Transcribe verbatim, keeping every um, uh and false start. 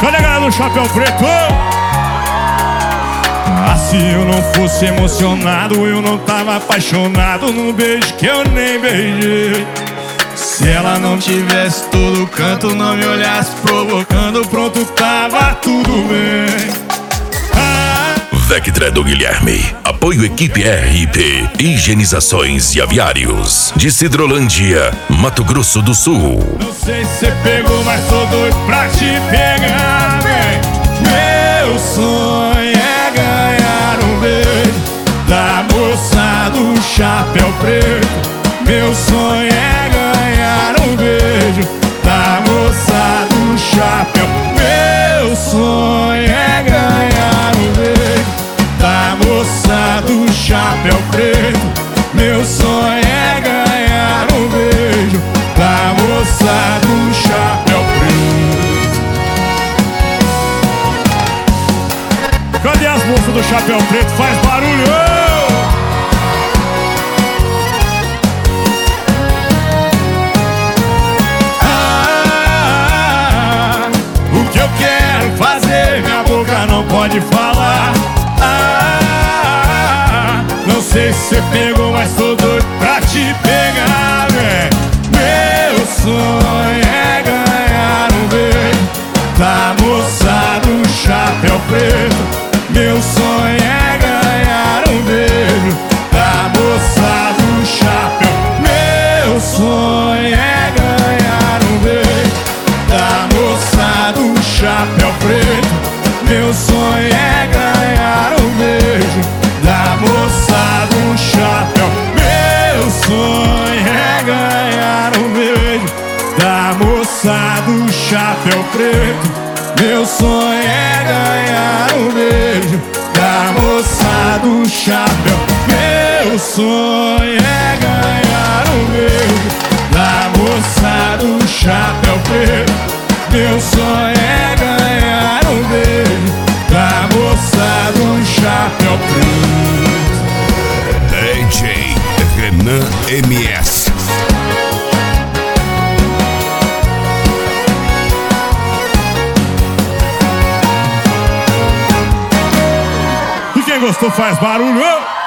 Cadê a galera do Chapéu Preto? Ah, se eu não fosse emocionado, eu não tava apaixonado num beijo que eu nem beijei. Se ela não tivesse todo canto, não me olhasse provocando, pronto, tava tudo bem. Ah. Vectra do Guilherme. Apoio Equipe R I P. Higienizações e Aviários. De Cidrolândia, Mato Grosso do Sul. Não sei se você pegou, mas tô doido pra te pegar, vem. Meu sonho é ganhar um beijo da moça do Chapéu Preto. Meu sonho é ganhar um beijo da moça do chapéu. Meu sonho é ganhar um beijo da moça do Chapéu Preto. Meu sonho é ganhar um beijo da moça do Chapéu Preto. Cadê as moças do Chapéu Preto? Faz barulho! Não pode falar. Ah, não sei se você pegou, mas tô doido pra te pegar, véi. Meu sonho é ganhar um beijo da moça do Chapéu Preto. Meu sonho é ganhar um beijo da moça do chapéu. Meu sonho é ganhar um beijo da moça do Chapéu Preto. Meu sonho é ganhar um beijo da moça do chapéu. Meu sonho é ganhar um beijo da moça do Chapéu Preto. Meu sonho é ganhar um beijo da moça do chapéu. Meu sonho é ganhar um beijo da moça do Chapéu Preto. Meu sonho é ganhar um beijo da moça do Chapéu Preto. D J Renan M S. E quem gostou faz barulho.